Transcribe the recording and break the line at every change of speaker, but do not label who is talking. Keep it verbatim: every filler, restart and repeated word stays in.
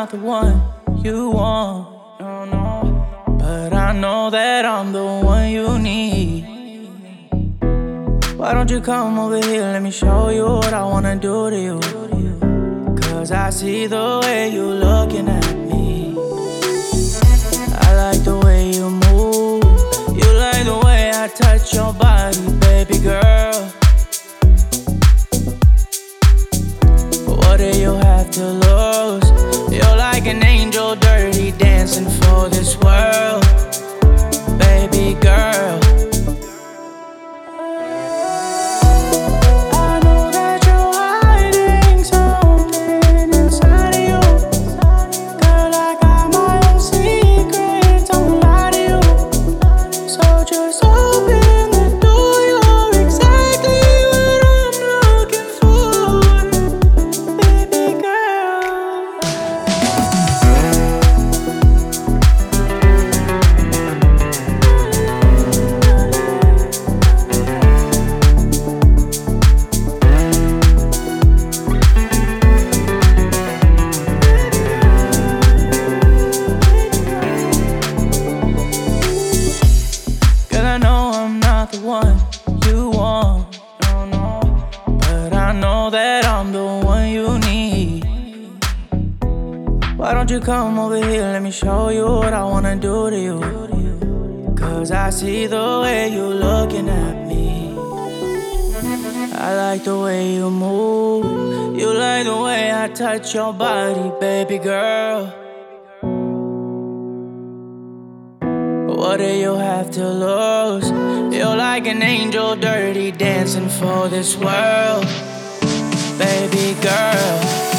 not the one you want, no, no. But I know that I'm the one you need. Why don't you come over here, let me show you what I wanna do to you. Cause I see the way you looking at me. I like the way you move. You like the way I touch your body, baby girl. What do you have to lose? You're like an angel, dirty dancing for this world, baby girl. I know that you're hiding something inside of you. Girl, I got my own secrets, don't lie to you. So just open the door, you're exactly what I'm looking for, baby girl. Girl, I know I'm not the one you want, no, no. But I know that I'm the one you need. Why don't you come over here, let me show you what I wanna do to you. Cause I see the way you looking at me. I like the way you move. You like the way I touch your body, baby girl. What do you have to lose? You're like an angel, dirty dancing for this world, baby girl.